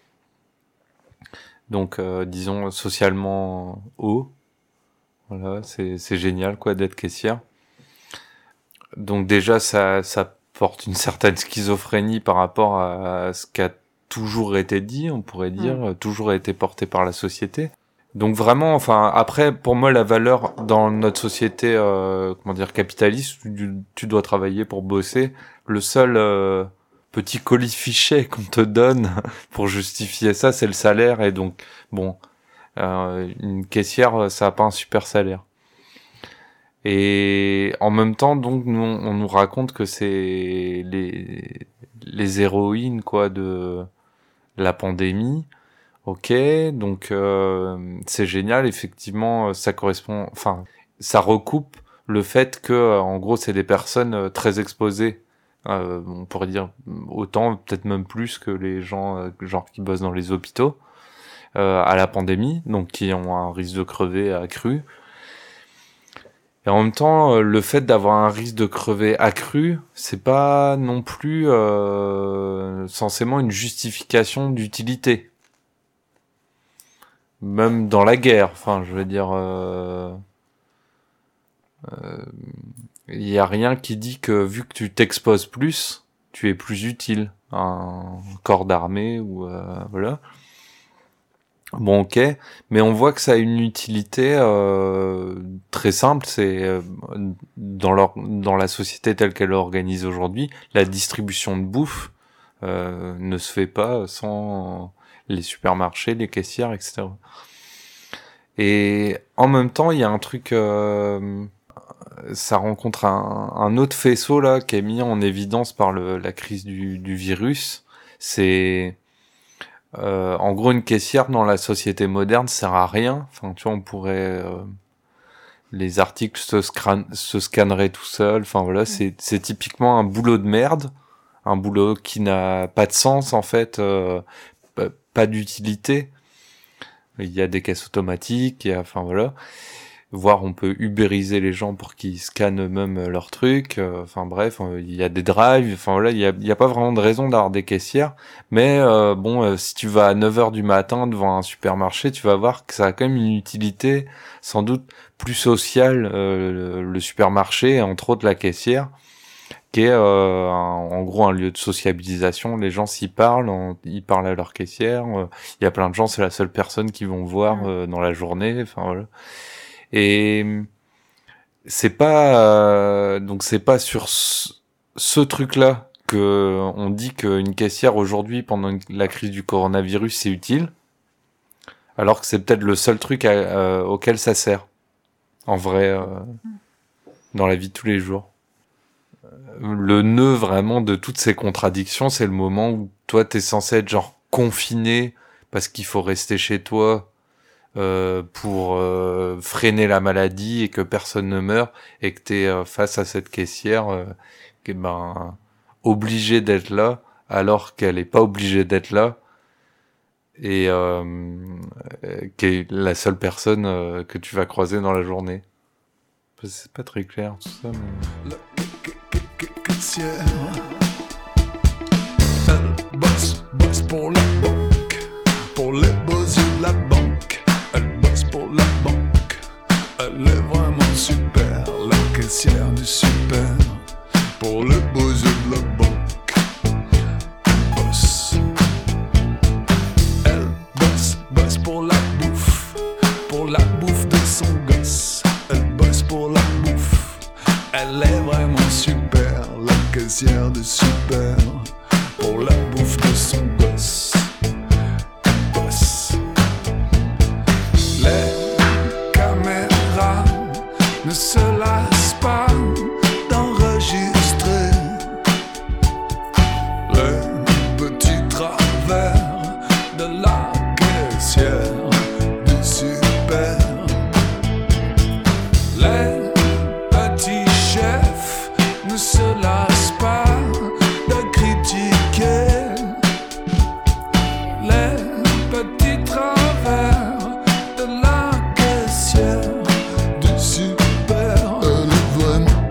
Speaker 4: Donc, euh, disons, socialement haut. Voilà, c'est, c'est génial, quoi, d'être caissière. Donc déjà, ça, ça porte une certaine schizophrénie par rapport à ce qui a toujours été dit, on pourrait dire, mmh. toujours été porté par la société. Donc vraiment, enfin, après, pour moi, la valeur dans notre société, euh, comment dire, capitaliste, tu, tu dois travailler pour bosser. Le seul euh, petit colis-fichet qu'on te donne pour justifier ça, c'est le salaire. Et donc, bon, euh, une caissière, ça a pas un super salaire. Et en même temps, donc, nous, on nous raconte que c'est les, les héroïnes, quoi, de la pandémie. Ok, donc, euh, c'est génial, effectivement, ça correspond, enfin, ça recoupe le fait que, en gros, c'est des personnes très exposées. Euh, on pourrait dire autant, peut-être même plus que les gens, genre, qui bossent dans les hôpitaux, euh, à la pandémie, donc, qui ont un risque de crever accru. Et en même temps, le fait d'avoir un risque de crever accru, c'est pas non plus euh, censément une justification d'utilité. Même dans la guerre, enfin, je veux dire, euh, euh, y a rien qui dit que vu que tu t'exposes plus, tu es plus utile à un corps d'armée ou euh, voilà. Bon, ok, mais on voit que ça a une utilité euh, très simple, c'est euh, dans, leur, dans la société telle qu'elle est organisée aujourd'hui, la distribution de bouffe euh, ne se fait pas sans les supermarchés, les caissières, et cetera. Et en même temps, il y a un truc, euh, ça rencontre un, un autre faisceau là qui est mis en évidence par le, la crise du, du virus, c'est... Euh, en gros, une caissière dans la société moderne sert à rien. Enfin, tu vois, on pourrait euh, les articles se, scran- se scanneraient tout seuls. Enfin voilà, c'est c'est typiquement un boulot de merde, un boulot qui n'a pas de sens en fait, euh, p- pas d'utilité. Il y a des caisses automatiques, il y a, enfin voilà. Voire on peut ubériser les gens pour qu'ils scannent eux-mêmes leurs trucs. Euh, enfin bref, euh, il y a des drives. Enfin voilà, il y a, il y a pas vraiment de raison d'avoir des caissières. Mais euh, bon, euh, si tu vas à neuf heures du matin devant un supermarché, tu vas voir que ça a quand même une utilité sans doute plus sociale, euh, le, le supermarché, entre autres la caissière, qui est euh, un, en gros un lieu de sociabilisation. Les gens s'y parlent, on, ils parlent à leur caissière. Il euh, y a plein de gens, c'est la seule personne qu'ils vont voir euh, dans la journée. Enfin voilà. Et c'est pas euh, donc c'est pas sur ce, ce truc-là que on dit qu'une caissière aujourd'hui pendant une, la crise du coronavirus c'est utile, alors que c'est peut-être le seul truc à, euh, auquel ça sert en vrai euh, dans la vie de tous les jours. Le nœud vraiment de toutes ces contradictions, c'est le moment où toi t'es censé être genre confiné parce qu'il faut rester chez toi euh, pour euh, freiner la maladie et que personne ne meurt, et que t'es euh, face à cette caissière euh, qui est ben obligée d'être là alors qu'elle est pas obligée d'être là, et euh, euh, qui est la seule personne euh, que tu vas croiser dans la journée. C'est pas très clair tout ça, mais...
Speaker 1: caissière, elle bosse, bosse pour la banque, pour les beaux yeux de la banque. Elle bosse pour la banque, elle est vraiment super, la caissière du super, pour les beaux yeux de la banque. Elle bosse, elle bosse, bosse pour la bouffe, pour la bouffe de son gosse. Elle bosse pour la bouffe, elle est vraiment super, la caissière de super, pour la bouffe de son gosse. Elle bosse. Les caméras ne se lassent pas d'enregistrer les petits travers de la caissière du super. Les petits chefs ne se lassent pas de critiquer les petits travers de la caissière du super. Elle est vraiment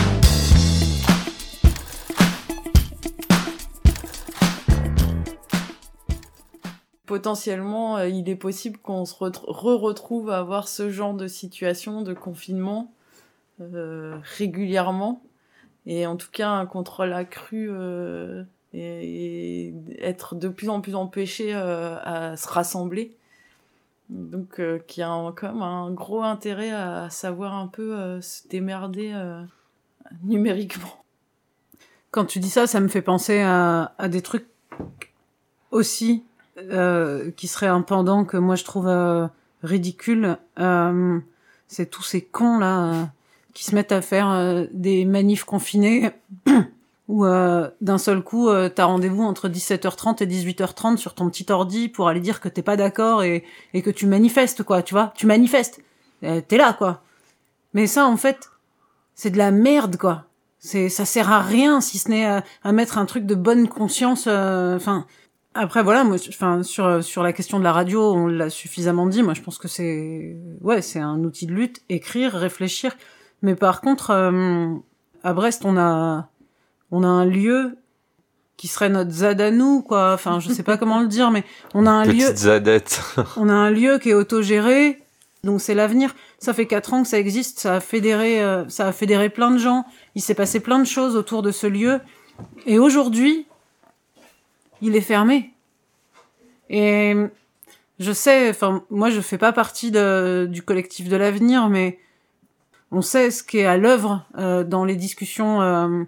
Speaker 3: Potentiellement, euh, il est possible qu'on se re- re-retrouve à avoir ce genre de situation de confinement euh, régulièrement, et en tout cas un contrôle accru euh, et, et être de plus en plus empêché euh, à se rassembler. Donc euh, qui a un, quand même un gros intérêt à savoir un peu euh, se démerder euh, numériquement.
Speaker 2: Quand tu dis ça, ça me fait penser à, à des trucs aussi euh, qui seraient un pendant que moi je trouve euh, ridicule. Euh, c'est tous ces cons là euh, qui se mettent à faire euh, des manifs confinés où euh, d'un seul coup euh, t'as rendez-vous entre dix-sept heures trente et dix-huit heures trente sur ton petit ordi pour aller dire que t'es pas d'accord et, et que tu manifestes, quoi, tu vois, tu manifestes, euh, t'es là, quoi. Mais ça, en fait, c'est de la merde, quoi. C'est, ça sert à rien si ce n'est à, à mettre un truc de bonne conscience. Enfin, euh, après voilà, moi, enfin sur sur la question de la radio, on l'a suffisamment dit. Moi, je pense que c'est ouais, c'est un outil de lutte, écrire, réfléchir. Mais par contre, euh, à Brest, on a on a un lieu qui serait notre Z A D à nous, quoi. Enfin, je sais pas comment le dire, mais on a un
Speaker 4: Petite
Speaker 2: lieu.
Speaker 4: zadette.
Speaker 2: On a un lieu qui est autogéré. Donc c'est l'avenir. Ça fait quatre ans que ça existe, ça a fédéré, euh, ça a fédéré plein de gens. Il s'est passé plein de choses autour de ce lieu. Et aujourd'hui, il est fermé. Et je sais, enfin moi je fais pas partie de, du collectif de l'avenir, mais on sait ce qui est à l'œuvre euh, dans les discussions euh,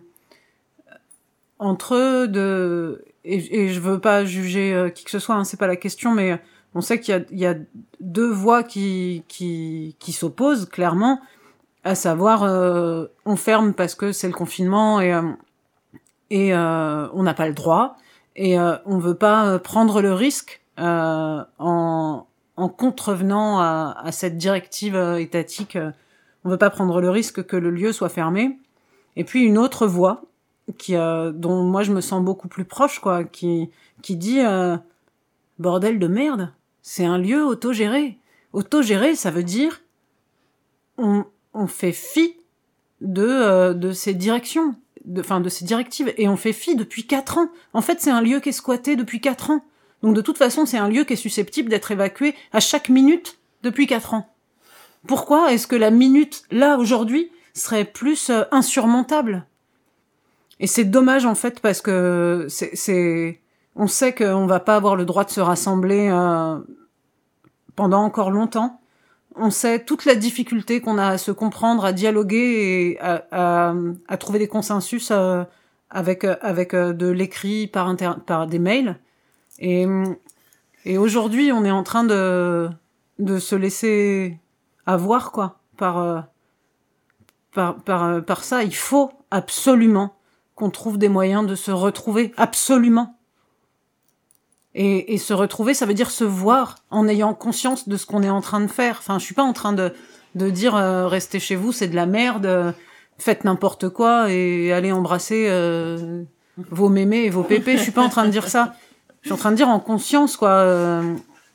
Speaker 2: entre eux. De et, et je veux pas juger euh, qui que ce soit, hein, c'est pas la question, mais on sait qu'il y a, il y a deux voix qui, qui, qui s'opposent clairement, à savoir euh, on ferme parce que c'est le confinement et, euh, et euh, on n'a pas le droit, et euh, on veut pas prendre le risque euh, en, en contrevenant à, à cette directive étatique. On veut pas prendre le risque que le lieu soit fermé. Et puis une autre voix qui, euh, dont moi je me sens beaucoup plus proche, quoi, qui, qui dit euh, bordel de merde. C'est un lieu autogéré. Autogéré, ça veut dire on, on fait fi de, euh, de ces directions, de, enfin de ces directives, et on fait fi depuis quatre ans. En fait, c'est un lieu qui est squatté depuis quatre ans. Donc de toute façon, c'est un lieu qui est susceptible d'être évacué à chaque minute depuis quatre ans. Pourquoi est-ce que la minute, là, aujourd'hui, serait plus euh, insurmontable ? et c'est dommage en fait parce que c'est, c'est on sait qu'on va pas avoir le droit de se rassembler euh, pendant encore longtemps. On sait toute la difficulté qu'on a à se comprendre, à dialoguer et à, à, à trouver des consensus euh, avec avec euh, de l'écrit par inter... par des mails. Et et aujourd'hui, on est en train de de se laisser avoir quoi par euh, par par euh, par ça. Il faut absolument qu'on trouve des moyens de se retrouver, absolument. Et, et se retrouver, ça veut dire se voir en ayant conscience de ce qu'on est en train de faire. Enfin, je suis pas en train de de dire euh, restez chez vous, c'est de la merde, euh, faites n'importe quoi et allez embrasser euh, vos mémés et vos pépés. Je suis pas en train de dire ça. Je suis en train de dire en conscience quoi. Euh,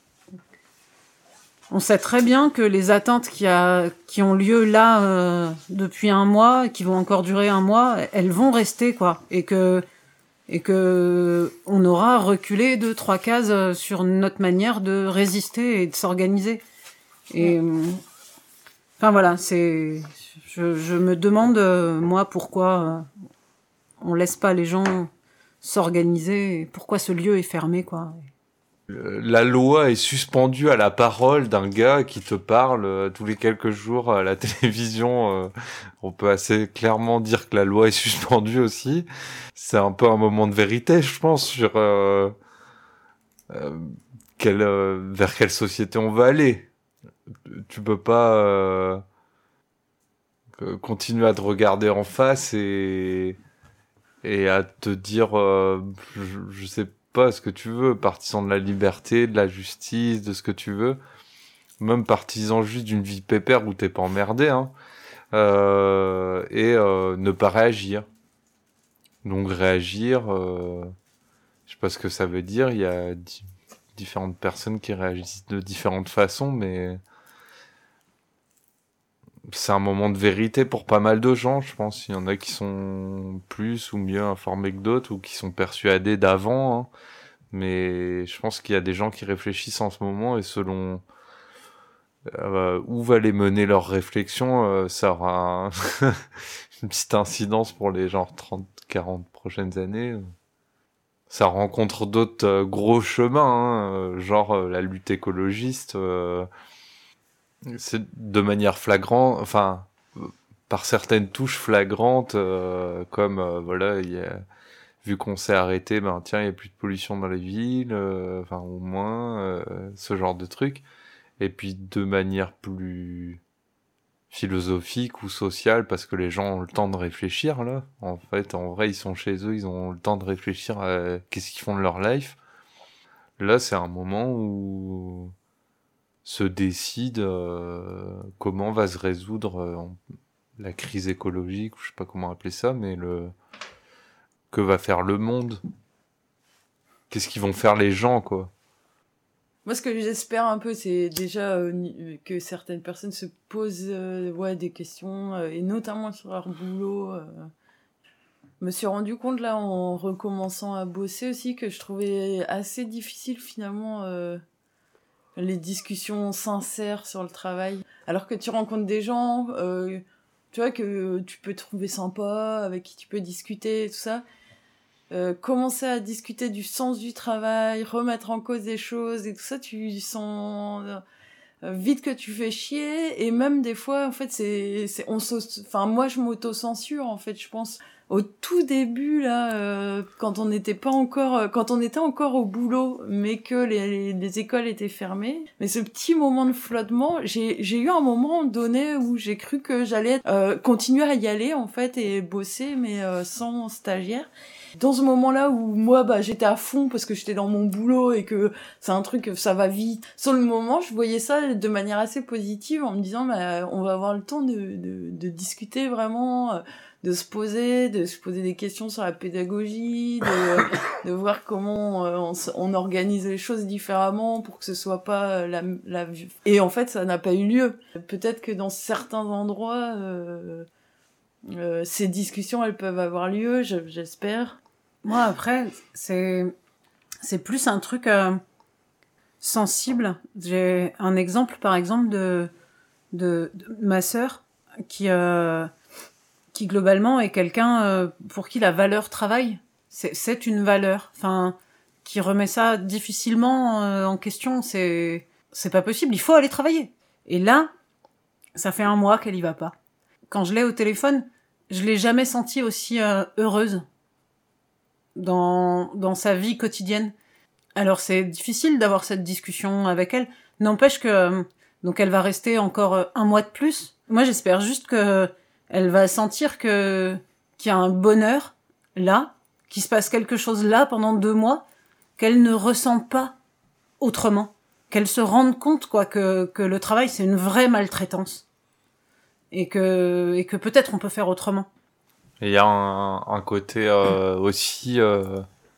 Speaker 2: on sait très bien que les atteintes qui a qui ont lieu là euh, depuis un mois, qui vont encore durer un mois, elles vont rester quoi, et que et que on aura reculé deux trois cases sur notre manière de résister et de s'organiser. Et enfin voilà, c'est je je me demande moi pourquoi on laisse pas les gens s'organiser, et pourquoi ce lieu est fermé quoi.
Speaker 4: La loi est suspendue à la parole d'un gars qui te parle euh, tous les quelques jours à la télévision. Euh, on peut assez clairement dire que la loi est suspendue aussi. C'est un peu un moment de vérité, je pense, sur euh, euh, quelle, euh, vers quelle société on va aller. Tu peux pas euh, continuer à te regarder en face et et à te dire, euh, je, je sais pas, pas ce que tu veux, partisan de la liberté, de la justice, de ce que tu veux, même partisan juste d'une vie pépère où t'es pas emmerdé, hein, euh, et euh, ne pas réagir. Donc réagir, euh, je sais pas ce que ça veut dire, il y a di- différentes personnes qui réagissent de différentes façons, mais c'est un moment de vérité pour pas mal de gens, je pense. Il y en a qui sont plus ou mieux informés que d'autres, ou qui sont persuadés d'avant, hein. Mais je pense qu'il y a des gens qui réfléchissent en ce moment, et selon euh, où va les mener leur réflexion, euh, ça aura un une petite incidence pour les genre trente quarante prochaines années. Ça rencontre d'autres euh, gros chemins, hein, euh, genre euh, la lutte écologiste, euh, c'est de manière flagrante, enfin, euh, par certaines touches flagrantes, euh, comme, euh, voilà, il y a, vu qu'on s'est arrêté, ben tiens, il y a plus de pollution dans les villes, euh, enfin, au moins, euh, ce genre de truc. Et puis, de manière plus philosophique ou sociale, parce que les gens ont le temps de réfléchir, là. En fait, en vrai, ils sont chez eux, ils ont le temps de réfléchir à qu'est-ce qu'ils font de leur life. Là, c'est un moment où se décide euh, comment va se résoudre euh, la crise écologique, ou je sais pas comment appeler ça, mais le que va faire le monde, qu'est-ce qu'ils vont faire les gens, quoi.
Speaker 3: Moi, ce que j'espère un peu, c'est déjà euh, que certaines personnes se posent euh, ouais, des questions, euh, et notamment sur leur boulot. Euh. Je me suis rendu compte, là, en recommençant à bosser aussi, que je trouvais assez difficile, finalement, euh, les discussions sincères sur le travail. Alors que tu rencontres des gens, euh, tu vois, que tu peux trouver sympa, avec qui tu peux discuter, tout ça. Euh, commencer à discuter du sens du travail, remettre en cause des choses et tout ça, tu sens euh, vite que tu fais chier. Et même des fois, en fait, c'est, c'est on se, enfin, moi, je m'auto-censure, en fait, je pense. Au tout début, là, euh, quand on n'était pas encore, quand on était encore au boulot, mais que les, les, les écoles étaient fermées, mais ce petit moment de flottement, j'ai, j'ai eu un moment donné où j'ai cru que j'allais euh, continuer à y aller, en fait, et bosser, mais euh, sans stagiaire. Dans ce moment-là où moi, bah, j'étais à fond parce que j'étais dans mon boulot et que c'est un truc, ça va vite. Sur le moment, je voyais ça de manière assez positive en me disant, bah, on va avoir le temps de, de, de discuter vraiment, de se poser, de se poser des questions sur la pédagogie, de, de voir comment on, on organise les choses différemment pour que ce soit pas la, la... Et en fait, ça n'a pas eu lieu. Peut-être que dans certains endroits, euh, euh, ces discussions, elles peuvent avoir lieu, j'espère.
Speaker 2: Moi, après, c'est c'est plus un truc euh, sensible. J'ai un exemple, par exemple, de de, de ma sœur qui euh, qui globalement est quelqu'un euh, pour qui la valeur travail, c'est, c'est une valeur. Enfin, qui remet ça difficilement euh, en question, c'est, c'est pas possible, il faut aller travailler. Et là, ça fait un mois qu'elle y va pas. Quand je l'ai au téléphone, je l'ai jamais sentie aussi euh, heureuse dans, dans sa vie quotidienne. Alors c'est difficile d'avoir cette discussion avec elle, n'empêche que euh, donc elle va rester encore euh, un mois de plus. Moi j'espère juste que elle va sentir que qu'il y a un bonheur là, qu'il se passe quelque chose là pendant deux mois, qu'elle ne ressent pas autrement, qu'elle se rende compte quoi que que le travail c'est une vraie maltraitance et que et que peut-être on peut faire autrement.
Speaker 4: Il y a un, un côté euh, aussi euh,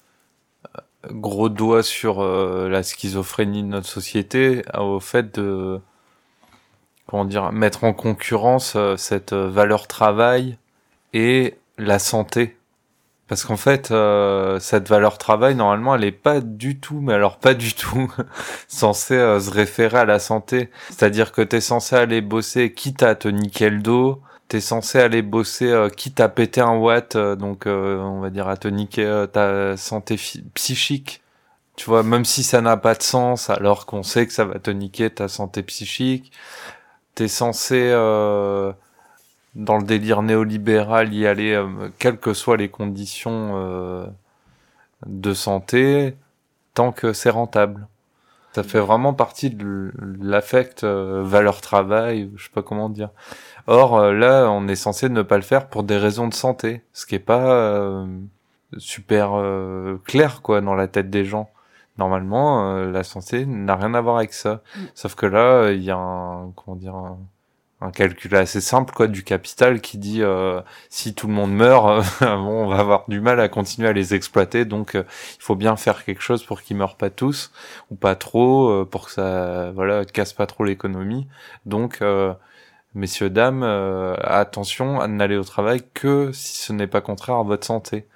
Speaker 4: gros doigt sur euh, la schizophrénie de notre société, au fait de comment dire mettre en concurrence euh, cette valeur travail et la santé. Parce qu'en fait, euh, cette valeur travail, normalement, elle est pas du tout, mais alors pas du tout, censée euh, se référer à la santé. C'est-à-dire que t'es censé aller bosser, quitte à te niquer le dos, t'es censé aller bosser, euh, quitte à péter un watt, euh, donc euh, on va dire à te niquer euh, ta santé fi- psychique. Tu vois, même si ça n'a pas de sens, alors qu'on sait que ça va te niquer ta santé psychique, t'es censé... Euh, dans le délire néolibéral, y aller, euh, quelles que soient les conditions euh, de santé, tant que c'est rentable. Ça fait vraiment partie de l'affect euh, valeur travail, je sais pas comment dire. Or, euh, là, on est censé ne pas le faire pour des raisons de santé, ce qui est pas euh, super euh, clair, quoi, dans la tête des gens. Normalement, euh, la santé n'a rien à voir avec ça. Mm. Sauf que là, il y a un, comment dire, un, un calcul assez simple quoi du capital qui dit euh, si tout le monde meurt euh, bon, on va avoir du mal à continuer à les exploiter, donc euh, il faut bien faire quelque chose pour qu'ils meurent pas tous ou pas trop, euh, pour que ça voilà casse pas trop l'économie. Donc euh, messieurs dames, euh, attention à n'aller au travail que si ce n'est pas contraire à votre santé.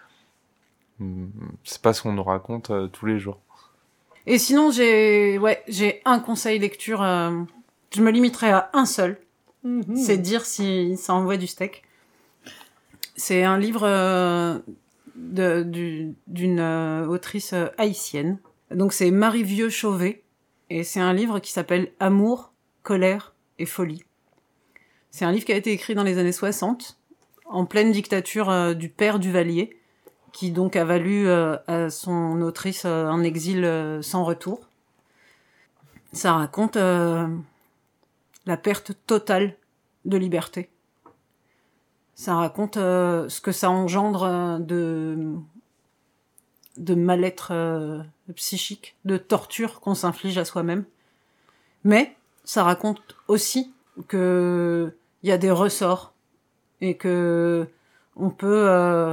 Speaker 4: C'est pas ce qu'on nous raconte euh, tous les jours.
Speaker 2: Et sinon j'ai ouais j'ai un conseil lecture, euh, je me limiterai à un seul. Mmh. C'est dire si ça envoie du steak. C'est un livre euh, de, du, d'une euh, autrice euh, haïtienne. Donc c'est Marie Vieux-Chauvet. Et c'est un livre qui s'appelle Amour, colère et folie. C'est un livre qui a été écrit dans les années soixante, en pleine dictature euh, du père Duvalier, qui donc a valu euh, à son autrice euh, un exil euh, sans retour. Ça raconte... Euh, la perte totale de liberté. Ça raconte euh, ce que ça engendre euh, de de mal-être euh, psychique, de torture qu'on s'inflige à soi-même. Mais ça raconte aussi que il y a des ressorts et que on peut euh,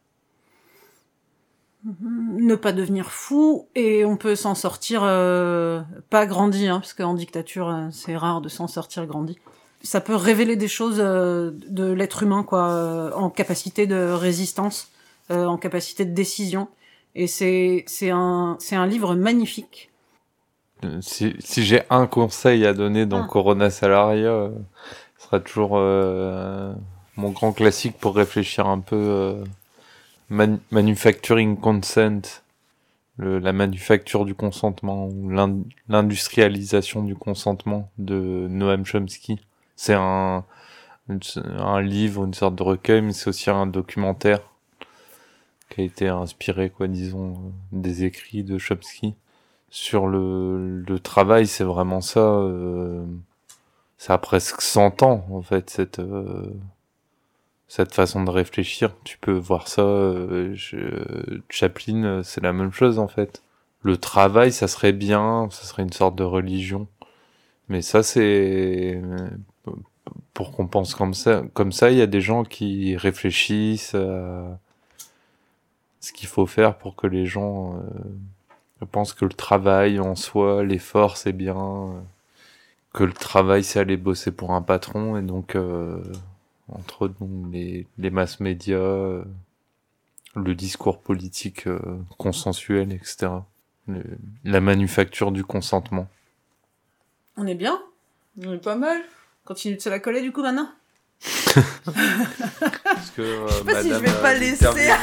Speaker 2: ne pas devenir fou et on peut s'en sortir euh, pas grandi, hein, parce qu'en dictature euh, c'est rare de s'en sortir grandi. Ça peut révéler des choses euh, de l'être humain, quoi, euh, en capacité de résistance, euh, en capacité de décision. Et c'est c'est un c'est un livre magnifique.
Speaker 4: Si si j'ai un conseil à donner dans ah. Corona Salaria, euh, ce sera toujours euh, mon grand classique pour réfléchir un peu. Euh, Man- manufacturing consent, le, la manufacture du consentement ou l'in- l'industrialisation du consentement de Noam Chomsky. C'est un, une, un livre, une sorte de recueil, mais c'est aussi un documentaire qui a été inspiré, quoi, disons, des écrits de Chomsky. Sur le, le travail, c'est vraiment ça. Euh, ça a presque cent ans, en fait, cette... Euh, cette façon de réfléchir. Tu peux voir ça, euh, je, Chaplin, c'est la même chose en fait. Le travail, ça serait bien, ça serait une sorte de religion. Mais ça, c'est... Pour qu'on pense comme ça, comme ça, il y a des gens qui réfléchissent à ce qu'il faut faire pour que les gens euh, pensent que le travail en soi, l'effort, c'est bien, que le travail, c'est aller bosser pour un patron, et donc... Euh, entre autres donc, les, les masses médias, euh, le discours politique euh, consensuel, et cetera. Le, la manufacture du consentement.
Speaker 2: On est bien ?
Speaker 3: On est pas mal.
Speaker 2: Continue de se la coller du coup maintenant ?
Speaker 4: Parce que euh,
Speaker 3: Je sais pas si je
Speaker 4: madame,
Speaker 3: vais pas
Speaker 4: euh,
Speaker 3: laisser.
Speaker 4: termine-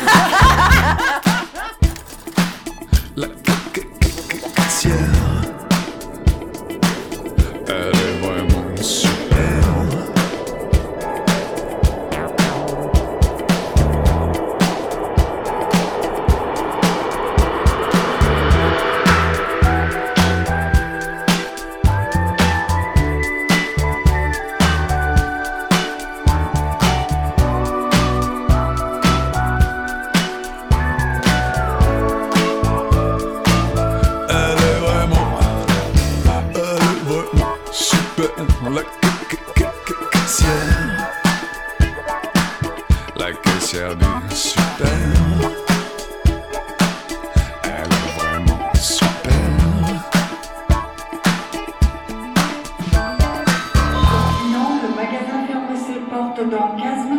Speaker 1: La caissière, elle est vraiment super. Elle est vraiment, elle est vraiment super. La ca- ca- ca- ca- caissière, la caissière du super. Elle est vraiment super.
Speaker 5: Sinon, le magasin ferme ses portes dans quinze